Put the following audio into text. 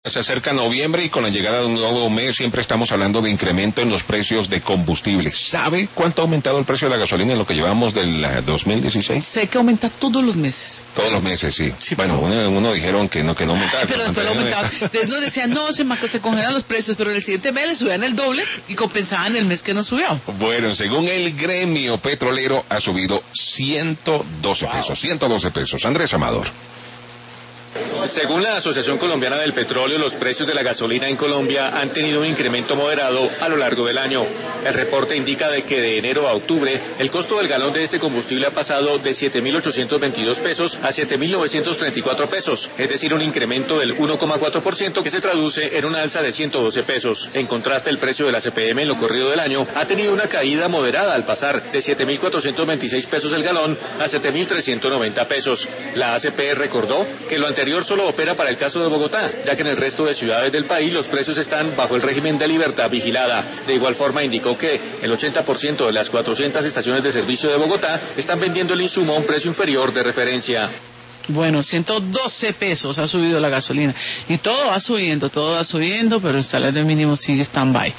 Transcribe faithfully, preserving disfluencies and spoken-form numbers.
Se acerca noviembre y con la llegada de un nuevo mes siempre estamos hablando de incremento en los precios de combustibles. ¿Sabe cuánto ha aumentado el precio de la gasolina en lo que llevamos del uh, dos mil dieciséis? Sé que aumenta todos los meses. Todos los meses, sí. sí bueno, uno, uno dijeron que no, que no aumentaba. Ay, pero después aumentaba. Entonces nos decían, no, se, se congelan los precios, pero en el siguiente mes le subían el doble y compensaban el mes que no subió. Bueno, según el gremio petrolero ha subido ciento doce wow. pesos, ciento doce pesos. Andrés Amador. Según la Asociación Colombiana del Petróleo, los precios de la gasolina en Colombia han tenido un incremento moderado a lo largo del año. El reporte indica de que de enero a octubre el costo del galón de este combustible ha pasado de siete mil ochocientos veintidós pesos a siete mil novecientos treinta y cuatro pesos, es decir, un incremento del uno coma cuatro por ciento que se traduce en una alza de ciento doce pesos. En contraste, el precio de la C P M en lo corrido del año ha tenido una caída moderada al pasar de siete mil cuatrocientos veintiséis pesos el galón a siete mil trescientos noventa pesos. La A C P recordó que lo anterior solo opera para el caso de Bogotá, ya que en el resto de ciudades del país los precios están bajo el régimen de libertad vigilada. De igual forma indicó que el ochenta por ciento de las cuatrocientas estaciones de servicio de Bogotá están vendiendo el insumo a un precio inferior de referencia. Bueno, ciento doce pesos ha subido la gasolina y todo va subiendo, todo va subiendo, pero el salario mínimo sigue stand-by.